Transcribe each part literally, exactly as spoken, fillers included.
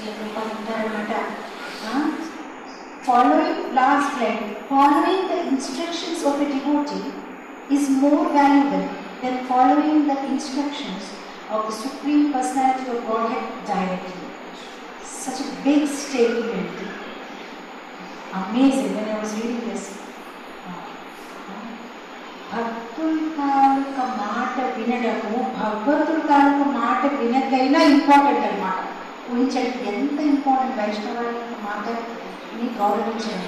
రూపాయలు ఉంటారనమాట. Following, last slide, following the instructions of a devotee is more valuable than following the instructions of the Supreme Personality of Godhead directly. Such a big statement. Amazing when I was reading this. భక్తుల తాలూక మాట వినడము భగవంతుల తాలూక మాట వినకైనా important అనమాట. ఊహించండి ఎంత important వైష్ణవ యొక్క మాటని గౌరవించండి.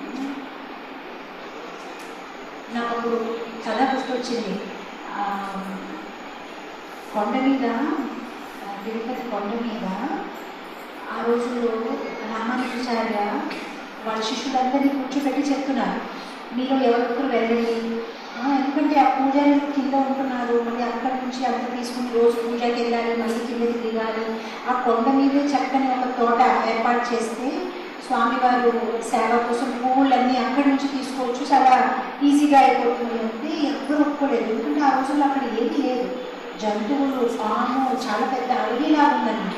నాకు అప్పుడు కథ గుర్తొచ్చింది. కొండ మీద తిరుపతి కొండ మీద ఆ రోజుల్లో రామానుజాచార్య వాళ్ళ శిష్యులందరినీ కూర్చోబెట్టి చెప్తున్నారు, మీరు ఎవరొక్కరు వెళ్ళండి, ఎందుకంటే ఆ పూజారులు కింద ఉంటున్నారు, మళ్ళీ అక్కడి నుంచి అంత తీసుకుని రోజు పూజకి వెళ్ళాలి, మళ్ళీ కిందకి దిగాలి. ఆ కొండ మీదే చక్కని ఒక తోట ఏర్పాటు చేస్తే స్వామివారు సేవ కోసం పువ్వులన్నీ అక్కడి నుంచి తీసుకోవచ్చు, చాలా ఈజీగా అయిపోతుంది అంటే ఎవ్వరు ఒప్పుకోలేదు. ఎందుకంటే ఆ రోజుల్లో అక్కడ ఏమీ లేదు, జంతువులు పాము చాలా పెద్ద అడవిలా ఉందన్నమాట.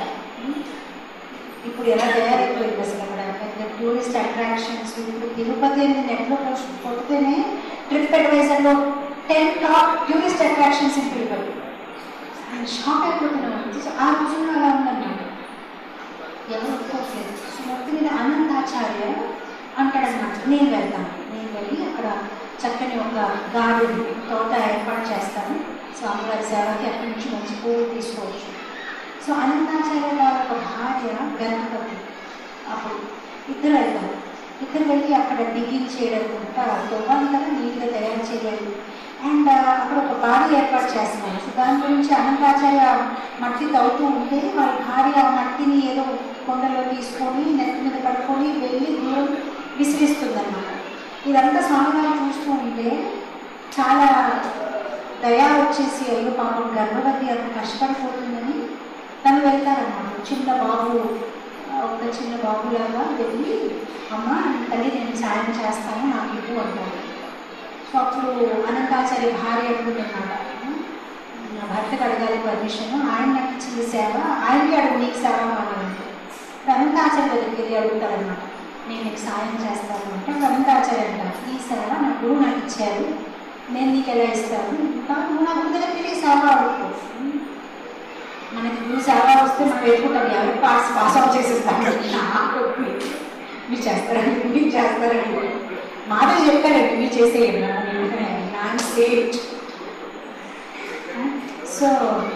ఇప్పుడు ఎలా తయారైపోయింది అసలు అక్కడ పెద్ద టూరిస్ట్ అట్రాక్షన్స్. ఇప్పుడు తిరుపతి అనేది నెట్లో కొడితేనే ట్రిప్ అడ్వైజర్లో ten top tourist attractions in Tirupati. ఆయన షాక్ అయిపోతున్నాం. ఆ రోజుల్లో అలా ఉందన్నమాట, ఎవరు ఒప్పుకోవట్లేదు. సో మొత్తం మీద అనంతాచార్య అంటాడన్నమాట, నేను వెళ్తాను, నేను వెళ్ళి అక్కడ చక్కని ఒక గార్డెన్ తోట ఏర్పాటు చేస్తాను, స్వామివారి సేవకి అక్కడి నుంచి మంచి పువ్వు తీసుకోవచ్చు. సో అనంతాచార్య గారి ఒక భార్య గణపతి, అప్పుడు ఇద్దరు వెళ్తారు. ఇద్దరు వెళ్ళి అక్కడ డిగ్గింగ్ చేయడం అంతా తవ్వాలి కదా, నీట్గా తయారు చేయాలి. అండ్ అక్కడ ఒక బాడీ ఏర్పాటు చేస్తున్నారు. సో దాని గురించి అనంతాచార్య మట్టి తవ్వుతూ ఉంటే వాళ్ళ భార్య ఆ మట్టిని ఏదో కొండలో తీసుకొని నెత్తి మీద పట్టుకొని వెళ్ళి దూరం విసిరిస్తుందన్నమాట. ఇదంతా స్వామివారు చూస్తూ ఉంటే చాలా దయా వచ్చేసి, అయ్యో పాపం గర్భవతి అంత కష్టపడిపోతుందని తను వెళ్తారన్నమాట. చిన్న బాబు, ఒక చిన్న బాబులాగా వెళ్ళి, అమ్మ తల్లి నేను సాయం చేస్తాను, నాకు ఇవ్వు అంటారు. సో అప్పుడు అనంతాచార్య భార్య అంటుందన్నమాట, నా భర్తకు అడగాలి పర్మిషన్, ఆయన నాకు ఇచ్చిన సేవ ఆయనకి అడుగు, నీకు సేవ కావాలంటే. అనంతాచార్య దగ్గరికి వెళ్ళి అడుగుతారనమాట, నేను నీకు సాయం చేస్తాను అంటే అనంతాచార్య అంటారు, ఈ సేవ నా గురువు నాకు ఇచ్చారు, నేను నీకు ఎలా ఇస్తాను, నువ్వు నా గురువు దగ్గరికి వెళ్ళి సేవ అడుగుకో. మనకి గురు సేవ వస్తే మనం వేసుకుంటాం, ఎవరు పాస్ పాస్ ఆఫ్ చేసేస్తాను, మీరు చేస్తారండి మీరు చేస్తారండి మాదే చెప్పారండి, మీరు చేసేయండి నాన్ సేట్. సో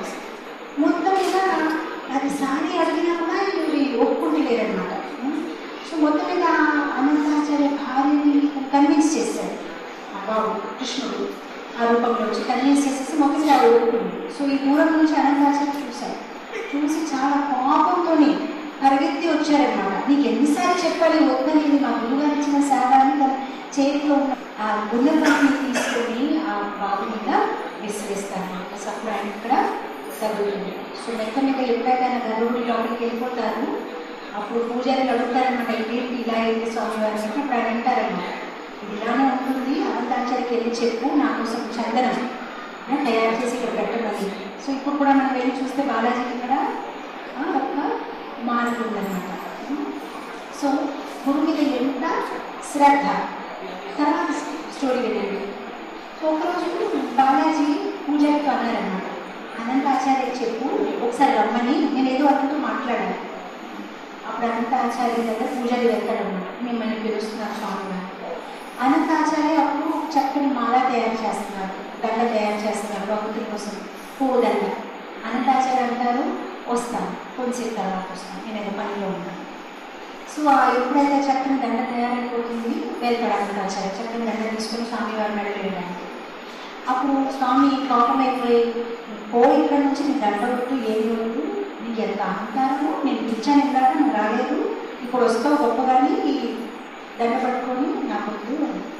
మొత్తం మీద అది సారి అడిగినా కూడా ఇవి ఒప్పుకుంటలేరన్నమాట. సో మొత్తం మీద అనంతాచార్య భార్యని కన్విన్స్ చేశారు ఆ బాబు కృష్ణుడు, ఆ రూపంలో వచ్చి కన్విన్స్ చేసేసి మొత్తం మీద అది ఒప్పుకుంది. సో ఈ దూరం నుంచి అనంతాచార్య చూశారు, చూసి చాలా కోపంతో పరిగెత్తి వచ్చారనమాట. నీకు ఎన్నిసార్లు చెప్పాలి వద్దనేది, మా గురువుగారు ఇచ్చిన సేవని తన చేతిలో ఉన్న ఆ గుండెపల్లిని తీసుకొని ఆ బాబు మీద విసిరేస్తారనమాట. సో అప్పుడు ఆయన ఇక్కడ తగ్గుతుంది. సో మెక్క మీద ఎప్పుడైతే ఆయన గర్భగుడి లోపలికి వెళ్ళిపోతారు, అప్పుడు పూజారులు అడుగుతారనమాట, ఇదేంటి ఇలా ఏంటి స్వామివారి అంటే అప్పుడు ఆయన అంటారనమాట, ఇది ఇలానే ఉంటుంది, అనంతాచార్యకి వెళ్ళి చెప్పు నా కోసం చందనం తయారు చేసి ఇక్కడ పెట్టమని. సో ఇప్పుడు కూడా మనం వెళ్ళి చూస్తే బాలాజీకి ఇక్కడ ఒక మార్పు ఉందన్నమాట. సో గురువు మీద ఎంత శ్రద్ధ. తర్వాత స్టోరీ వెళ్ళండి. ఒకరోజు బాలాజీ పూజారికి అన్నారన్నమాట, అనంతాచార్య చెప్పు ఒకసారి రమ్మని, నేను ఏదో అతనితో మాట్లాడాను. అప్పుడు అనంతాచార్య దగ్గర పూజారి వెళ్తాడన్నమాట, మిమ్మల్ని పిలుస్తున్నారు స్వామివారు. అనంతాచార్య అప్పుడు చక్కని మాల తయారు చేస్తున్నారు, దండ తయారు చేస్తున్నారు భక్తుల కోసం, పువ్వు దండ. అనంతాచార్య అంటారు, వస్తాను కొంచెంసేపు తర్వాత వస్తాను, నేను ఏదో పనిలో ఉన్నాను. సో ఎప్పుడైతే చక్కని దండ తయారైపోతుంది వెళ్తాడు అనంతాచార్య, చక్కని దండ తీసుకొని స్వామివారి మెడలు వేయడానికి. అప్పుడు స్వామి కోపం అయిపోయి, పో ఇక్కడ నుంచి నీ దండ వద్దు, ఏమి వద్దు, నీకు ఎంత అహంకారము, నేను పిచ్చాను ఇందాక నువ్వు రాలేదు, ఇప్పుడు వస్తావు గొప్పగాని ఈ దండ పట్టుకొని నాకు వద్దు.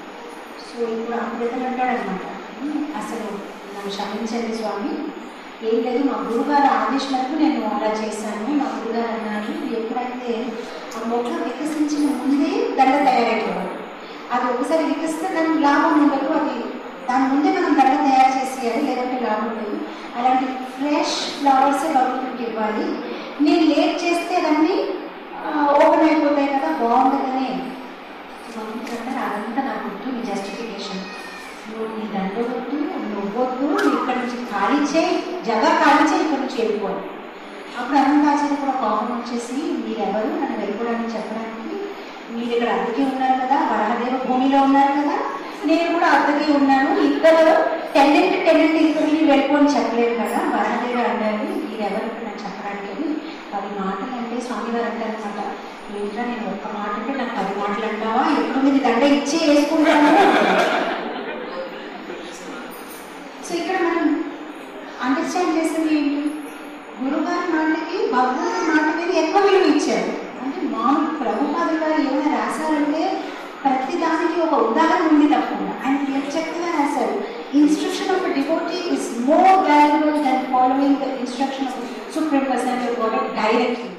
సో ఇప్పుడు అప్పుడు అంటాడనమాట, అసలు నన్ను క్షమించండి స్వామి, ఏం లేదు మా గురుగారు ఆదేశాలకు నేను అలా చేశాను, మా గురుగారు అన్నారు ఎప్పుడైతే ఆ మొక్క వికసించిన ముందే దండ తయారైపోవాలి, అది ఒకసారి వికసిస్తే దానికి లాభం ఉండదు, అది దాని ముందే మనం దండ తయారు చేసేయాలి, లేదంటే లాభం లేదు. అలాంటి ఫ్రెష్ ఫ్లవర్సే భగవంతుడికి ఇవ్వాలి, నేను లేట్ చేస్తే దాన్ని మీద కూడా కోపం వచ్చేసి మీరెవరు నన్ను వెళ్ళిపోవడానికి చెప్పడానికి, మీరు ఇక్కడ అద్దెకి ఉన్నారు కదా, వరహదేవ భూమిలో ఉన్నారు కదా, నేను కూడా అద్దెకి ఉన్నాను, ఇద్దరు టెనెంట్ టెనెంట్ ఇద్దరిని వెళ్ళిపోని చెప్పలేదు కదా, వరహదేవ అన్నారు మీరెవరు ఇక్కడ నాకు చెప్పడానికి అని పది మాటలు అంటే స్వామివారు అంటారు అనమాట. ఏంట్రా నేను ఒక్క మాట అంటే నాకు పది మాటలు అంటావా, ఎప్పుడు మీరు దండ ఇచ్చి వేసుకుంటాను. సో ఇక్కడ మనం అండర్స్టాండ్ చేసింది ఏంటి, గురుగారి మాటకి భగవంతుడి మాట మీద ఎక్కువ విలువ ఇచ్చారు. అంటే మామూలు ప్రభుపాదులు గారు ఏమైనా రాశారంటే ప్రతి దానికి ఒక ఉదాహరణ ఉంది తప్పకుండా. ఆయన చక్కగా రాశారు, instruction of devotee is more valuable than following the instruction of supreme personality of God directly.